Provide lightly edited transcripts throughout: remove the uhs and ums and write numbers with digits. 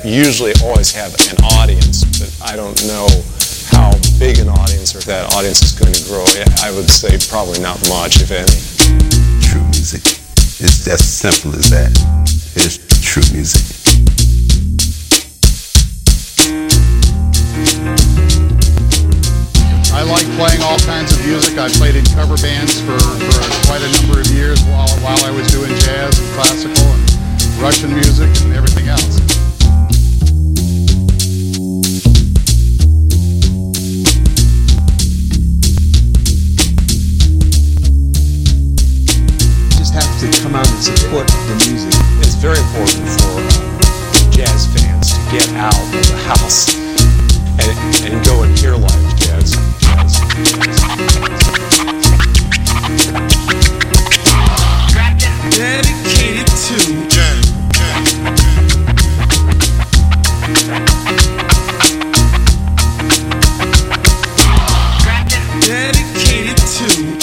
usually always have an audience, but I don't know how big an audience or if that audience is going to grow. I would say probably not much, if any. True music. It's as simple as that. It's true music. I like playing all kinds of music. I played in cover bands for quite a number of years while I was doing jazz and classical and Russian music and everything else. You just have to come out and support the music. It's very important for jazz fans to get out of the house and go and hear live jazz. Dedicated to Dedicated to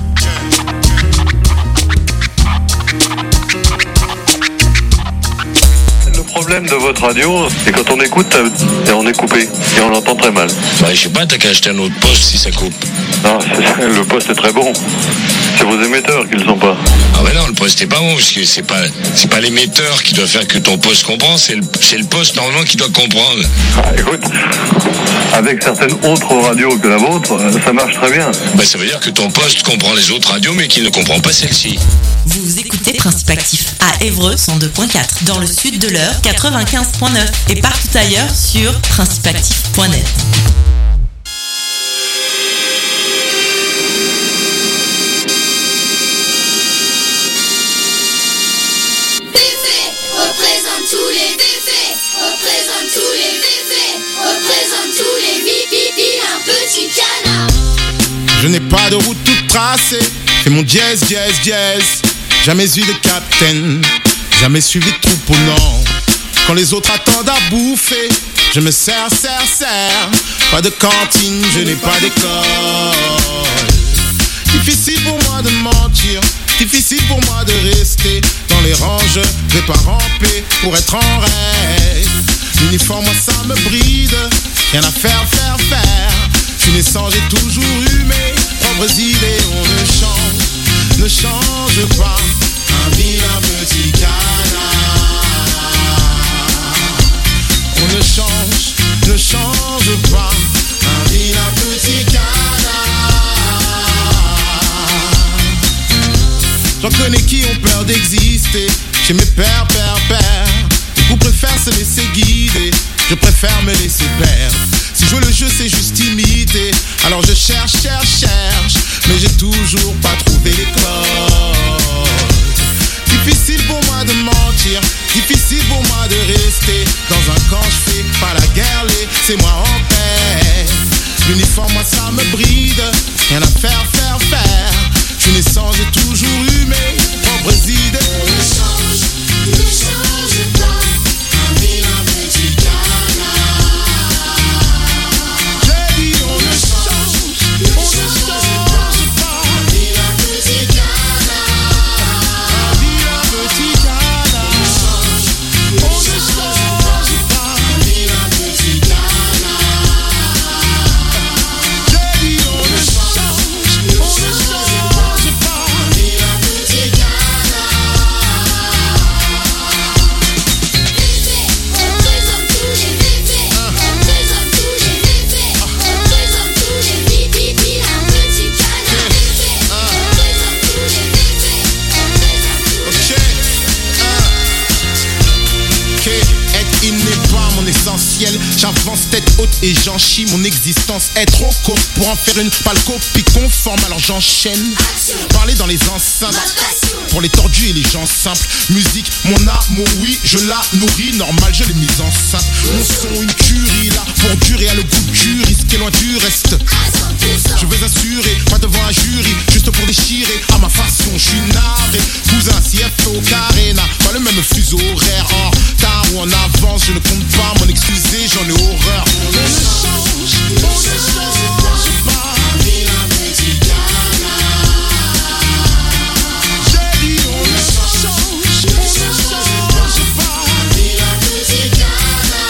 Le problème de votre radio, c'est quand on écoute et on est coupé et on l'entend très mal. Ouais, je sais pas, t'as qu'à acheter un autre poste si ça coupe. Non, le poste est très bon. C'est vos émetteurs qui le sont pas. Ah ouais non, le poste est pas bon parce que c'est pas l'émetteur qui doit faire que ton poste comprend, c'est le poste normalement qui doit comprendre. Ah, écoute, avec certaines autres radios que la vôtre, ça marche très bien. Bah ça veut dire que ton poste comprend les autres radios mais qu'il ne comprend pas celle-ci. Vous écoutez Principe Actif à Évreux 102.4, dans le sud de l'Eure 95.9 et partout ailleurs sur principeactif.net. Je n'ai pas de route toute tracée, fais mon jazz, jazz, jazz. Jamais eu de capitaine, jamais suivi de troupeau, non. Quand les autres attendent à bouffer, je me sers. Pas de cantine, je n'ai pas d'école. Difficile pour moi de mentir, difficile pour moi de rester dans les rangs, je vais pas ramper pour être en rêve. L'uniforme, moi ça me bride, rien à faire. Je suis naissant, j'ai toujours eu mes propres idées. On ne change pas un vilain petit canard. On ne change pas un vilain petit canard. J'en connais qui ont peur d'exister, chez mes pères. Beaucoup préfèrent se laisser guider, je préfère me laisser perdre. Si jouer le jeu c'est juste imiter, alors je cherche, mais j'ai toujours pas trouvé les codes. Difficile pour moi de mentir, difficile pour moi de rester dans un camp, je fais pas la guerre, laissez-moi en paix. L'uniforme moi ça me bride, rien à faire. Je suis naissant, j'ai toujours eu mes propres idées. On ne change pas un vilain petit canard. J'ai dit on ne change pas un vilain petit canard. Un vilain petit canard. On ne change pas un vilain petit canard. J'ai dit on ne change pas un vilain petit canard. Essentiel, j'avance tête haute et j'en chie. Mon existence est trop courte pour en faire une pâle copie conforme, alors j'enchaîne. Parler dans les enceintes pour les tordus et les gens simples. Musique, mon amour, oui, je la nourris. Normal, je l'ai mise enceinte. Mon son, une curie là pour durer à le goût du risque et loin du reste. Je veux assurer, pas devant un jury, juste pour déchirer à ma façon. Je suis narré, cousin, CFO, carré, n'a pas le même fuseau horaire. En retard ou en avance, je ne compte pas m'en excuser, j'en ai horreur. On ne change pas un vilain petit canard. J'ai dit on ne change pas un vilain petit canard.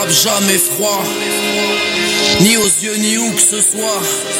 frappe jamais froid, ni aux yeux ni où que ce soit.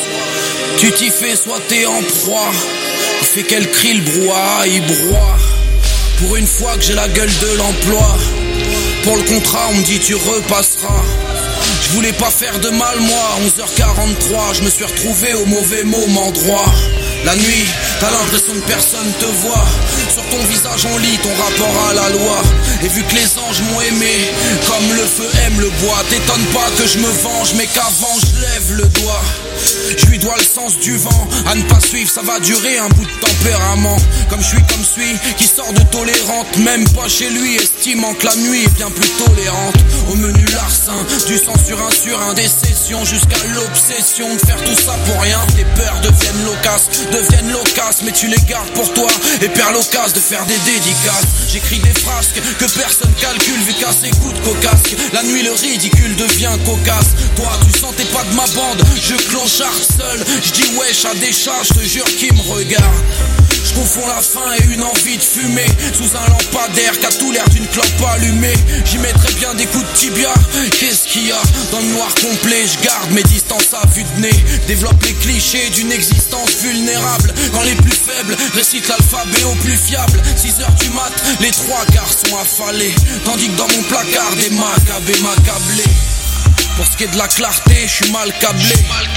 Tu t'y fais, soit t'es en proie. Il fait qu'elle crie le brouhaha, il broie. Pour une fois que j'ai la gueule de l'emploi, pour le contrat on me dit tu repasseras. Je voulais pas faire de mal moi, 11h43, je me suis retrouvé au mauvais moment droit. La nuit, t'as l'impression que personne te voit. Sur ton visage on lit ton rapport à la loi. Et vu que les anges m'ont aimé, comme le feu aime le bois, t'étonne pas que je me venge, mais qu'avant je lève le doigt. Je lui dois le sens du vent, à ne pas suivre ça va durer un bout de tempérament. Comme je suis comme celui qui sort de tolérante, même pas chez lui, estimant que la nuit est bien plus tolérante. Au menu larcin, du sang sur un, des sessions jusqu'à l'obsession de faire tout ça pour rien. Tes peurs deviennent loquaces, mais tu les gardes pour toi et perds l'occasion de faire des dédicaces. J'écris des frasques que personne calcule vu qu'à ses coups de cocasque, la nuit le ridicule devient cocasse. Toi tu sentais pas de ma bande, je clochard seul, je dis wesh à des chats, je te jure qui me regarde. Je confonds la faim et une envie de fumer sous un lampadaire qui a tout l'air d'une clope allumée. J'y mettrais bien des coups de tibia. Qu'est-ce qu'il y a dans le noir complet? Je garde mes distances à vue de nez. Développe les clichés d'une existence vulnérable. Quand les plus faibles récitent l'alphabet au plus fiable. 6h du mat, les trois quarts sont affalés, tandis que dans mon placard des macabées m'accablaient. Pour ce qui est de la clarté, je suis mal câblé.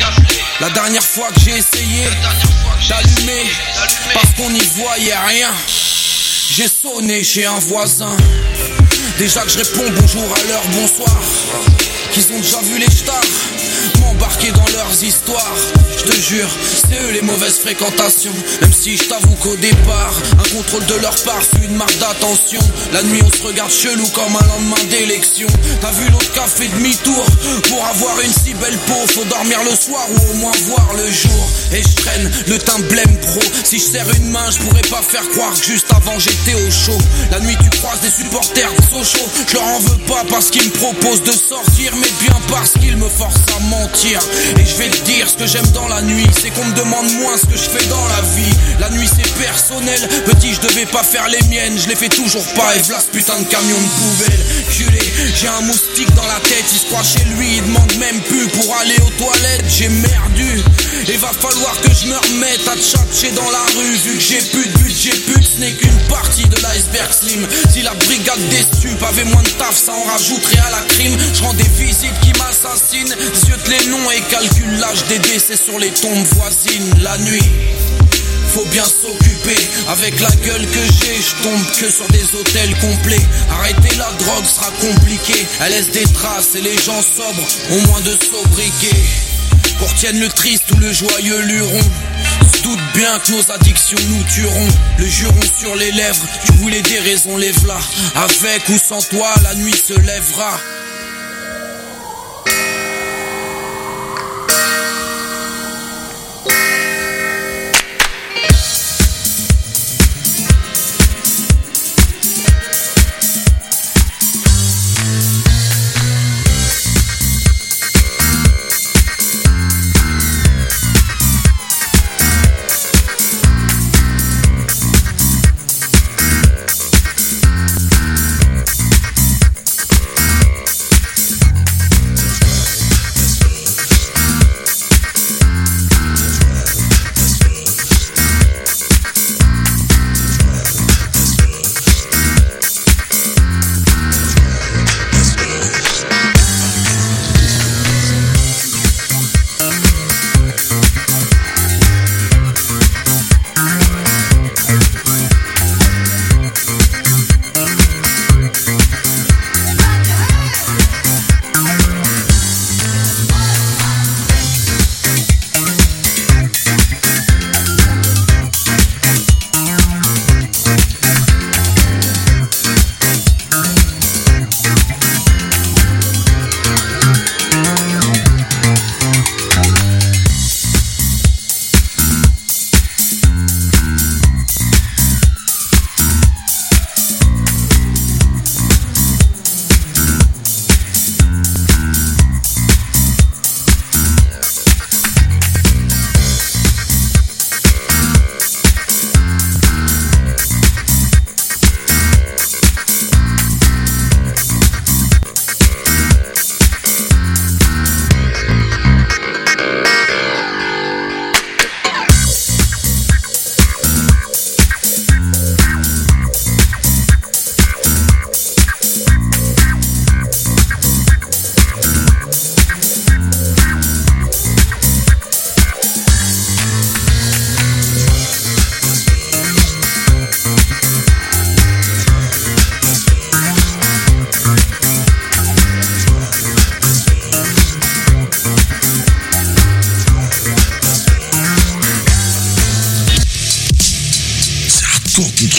La dernière fois que j'ai essayé d'allumer, parce qu'on n'y voyait rien, j'ai sonné chez un voisin. Déjà que je réponds bonjour à l'heure, bonsoir, qu'ils ont déjà vu les stars m'embarquer dans leurs histoires. Je te jure, c'est eux les mauvaises fréquentations. Même si je t'avoue qu'au départ, un contrôle de leur part fut une marque d'attention. La nuit on se regarde chelou comme un lendemain d'élection. T'as vu l'autre qui a fait demi-tour pour avoir une si belle peau. Faut dormir le soir ou au moins voir le jour. Et je traîne le teint blême pro. Si je serre une main, je pourrais pas faire croire que juste avant j'étais au chaud. La nuit tu croises des supporters de Sochaux. Je leur en veux pas parce qu'ils me proposent de sortir, mais bien parce qu'ils me forcent à mentir. Et je vais te dire ce que j'aime dans la nuit, c'est qu'on me demande moins ce que je fais dans la vie. La nuit c'est personnel, petit je devais pas faire les miennes, je les fais toujours pas. Et v'là ce putain de camion de poubelle. Culé, j'ai un moustique dans la tête, il se croit chez lui, il demande même plus pour aller aux toilettes. J'ai merdu, et va falloir que je me remette à tchatcher dans la rue. Vu que j'ai plus de budget, ce n'est qu'une partie de l'iceberg slim. Si la brigade des stupes avait moins de taf, ça en rajouterait à la crime. Je rends des visites qui m'assassinent, ziote les noms et calcule l'âge des décès sur les tombes voisines. La nuit, faut bien s'occuper. Avec la gueule que j'ai, je tombe que sur des hôtels complets. Arrêter la drogue sera compliqué. Elle laisse des traces et les gens sobres ont moins de sobriquet. Qu'on retienne le triste ou le joyeux luron. On se doute bien que nos addictions nous tueront. Le juron sur les lèvres, tu voulais des raisons, lève-la. Avec ou sans toi, la nuit se lèvera.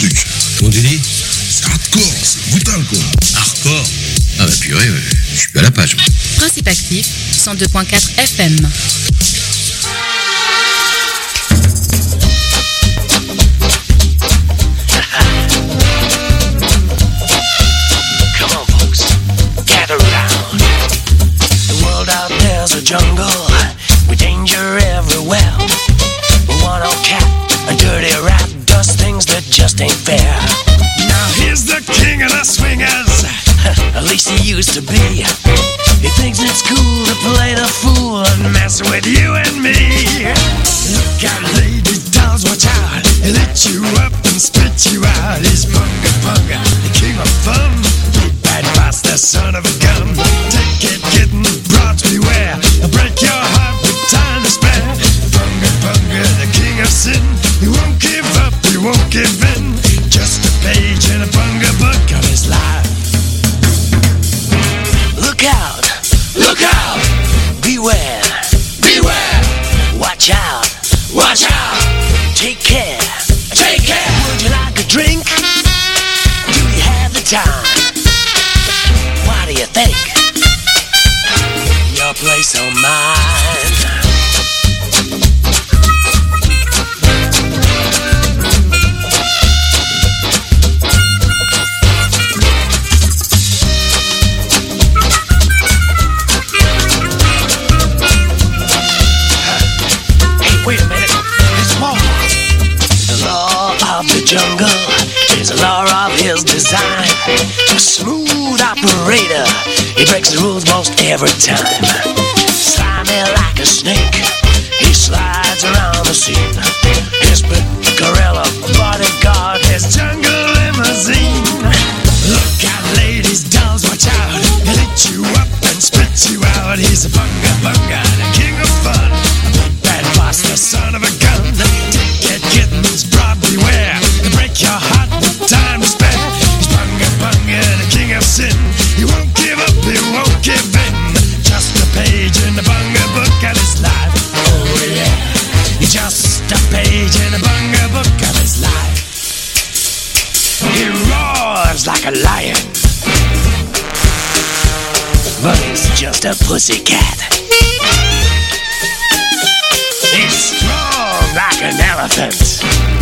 truc. Comment tu dis? C'est hardcore, c'est brutal quoi. Hardcore? Ah bah purée, je suis plus à la page. Principe Actif, 102.4 FM. Come on folks, gather round. The world out there's a jungle with danger everywhere. One old cat, a dirty rat, does things that just ain't fair. Now here's the king of the swingers. At least he used to be. He thinks it's cool to play the fool and mess with you and me. Look out, ladies, dolls, watch out. He'll lit you up and spit you out. He's Bunga Bunga, the king of fun. Big bad boss, the son of a gun. Take it, kitten, broads beware. He'll break your heart with time to spare. Bunga Bunga, the king of sin. He won't give up, he won't give in. Just a page in a Bunga book of his life. Look out, look out, beware, beware. Watch out, watch out. Take care, take care. Would you like a drink? Do you have the time? What do you think? Your place or mine? Wait a minute, there's more. The law of the jungle is a law of his design. A smooth operator, he breaks the rules most every time. Slimy like a snake, he slides around the scene. His big gorilla bodyguard, his jungle limousine. Look out, ladies, dolls, watch out. He'll hit you up and spit you out. He's a Bunga Bunga, the king of fun. The son of a gun. Take it, kittens, broad beware. He'll break your heart with time to spare. He's Bunga Bunga, the king of sin. He won't give up, he won't give in. Just a page in the Bunga book of his life. Oh yeah, he's just a page in the Bunga book of his life. He roars like a lion, but he's just a pussycat. He's strong like an elephant,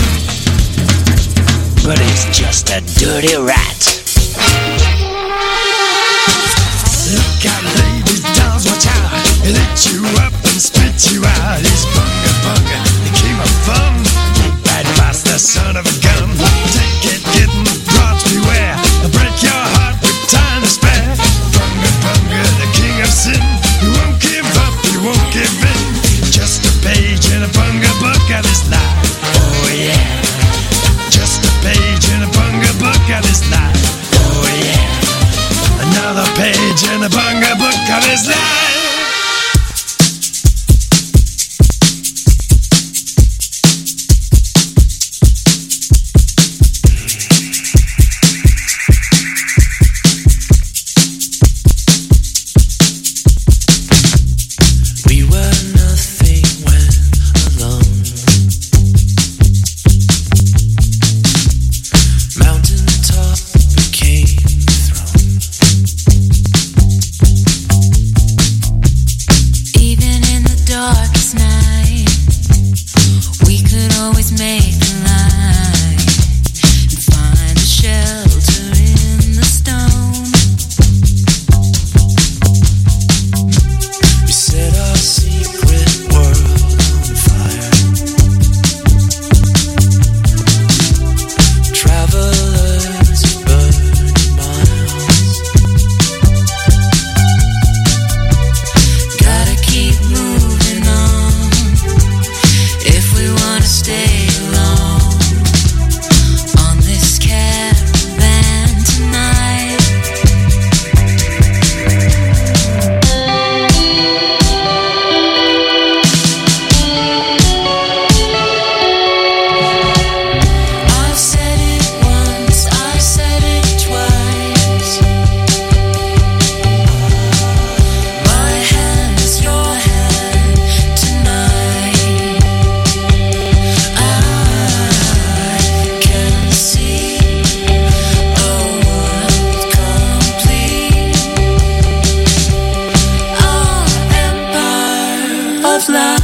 but he's just a dirty rat. Look out, ladies, dolls, watch out. He'll hit you up and spit you out. He's Bunga Bunga, the king of fun. Big bad boss, the son of a gun. Take it, kitten, broads beware. He'll break your heart with time to spare. Bunga Bunga, the king of sin. He won't give up, he won't give in. Just a page in a Bunga book of his life. Oh yeah, just a page in a Bunga book of his life. Oh yeah, another page in a Bunga book of his life. Gotta keep moving on. of life.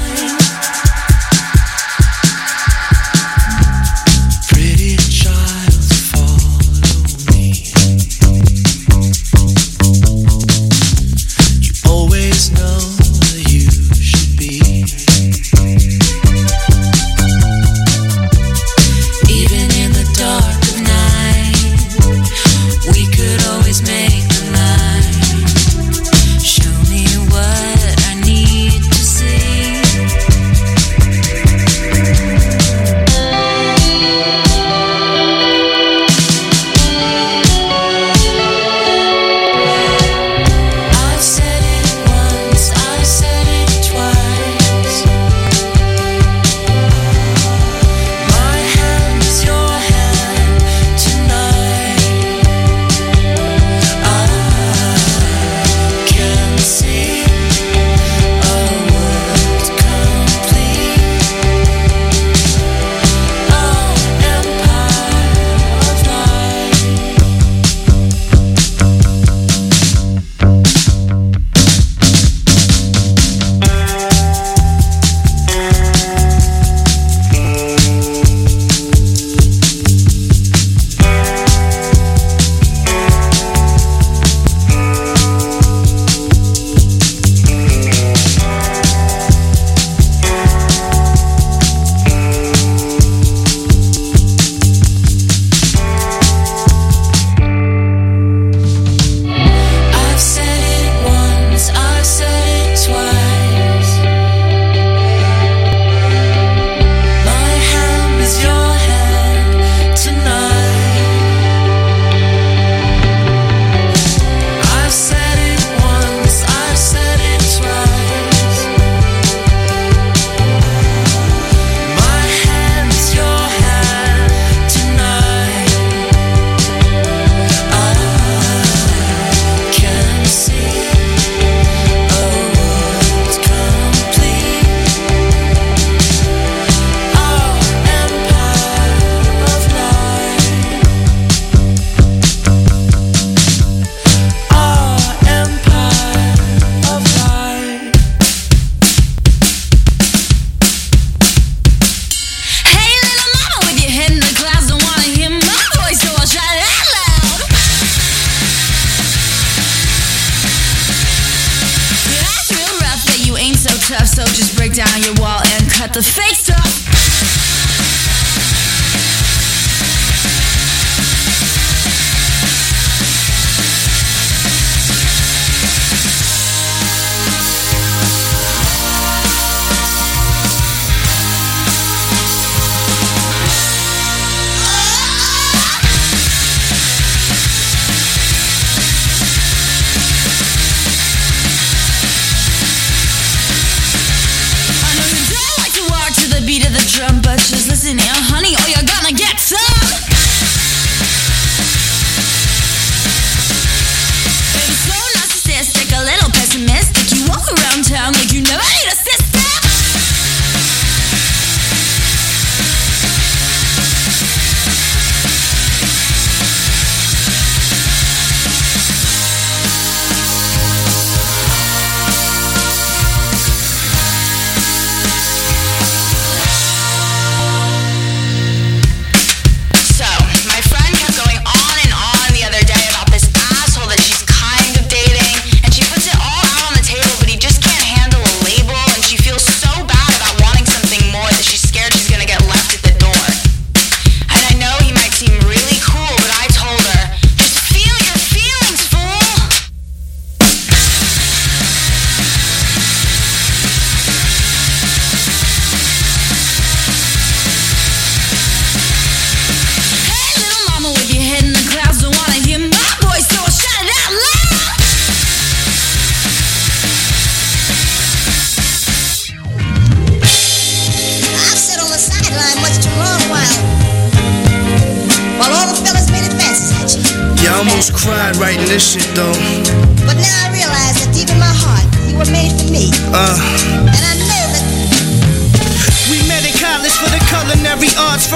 So just break down your wall and cut the fake stuff. But just listen here, honey, or you're gonna get some. It's so narcissistic, a little pessimistic. You walk around town like you never need a sister. Cried writing this shit though. But now I realize that deep in my heart, you were made for me. And I know that we met in college for the culinary arts. First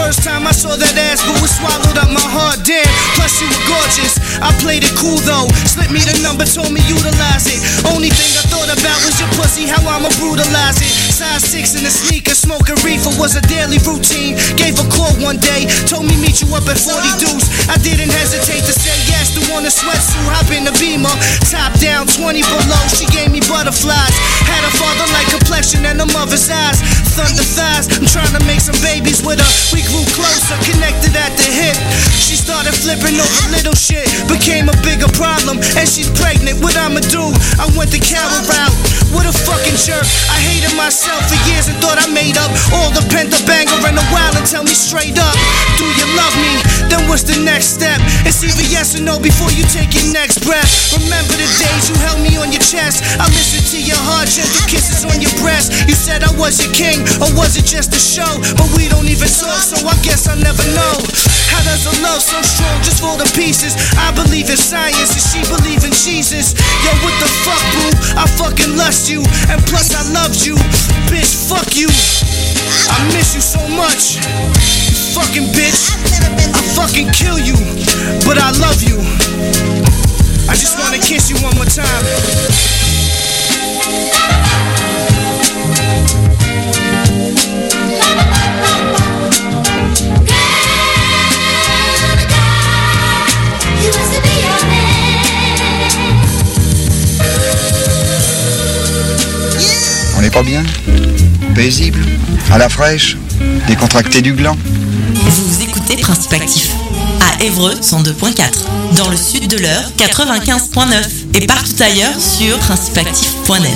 first time I saw that ass, but it swallowed up my heart, damn. Plus you were gorgeous, I played it cool though. Slipped me the number, told me utilize it. Only thing I thought about was your pussy, how I'ma brutalize it. Size 6 in the sneaker, smoking reefer was a daily routine. Gave a call one day, told me meet you up at 40 Deuce. I didn't hesitate to say yes, to want a sweatsuit, hop in the Beamer. Top down, 20 below, she gave me butterflies. Had a father-like complexion and a mother's eyes. Thunder thighs, I'm trying to make some babies with her. We grew closer, connected at the hip. She started flipping over little shit, became a bigger problem. And she's pregnant, what I'ma do? I went the Carol route. What a fucking jerk. I hated myself for years and thought I made up all the pent-up anger in a while and tell me straight up, do you love me? Then what's the next step? It's either yes or no before you take your next breath. Remember the days you held me on your chest. I listened to your heart, gentle kisses on your breast. You said I was your king, or was it just a show? But we don't even talk, so I guess I'll never know. How does a love so strong just fall to pieces? I believe in science and she believe in Jesus. Yo, what the fuck, boo? I fucking lust you, and plus I loved you. Bitch, fuck you. I miss you so much. You fucking bitch. I fucking kill you, but I love you. I just wanna kiss you one more time. On n'est pas bien? Paisible? À la fraîche? Décontracté du gland? Vous écoutez Principe Actif à Évreux 102.4, dans le sud de l'Eure 95.9 et partout ailleurs sur principeactif.net.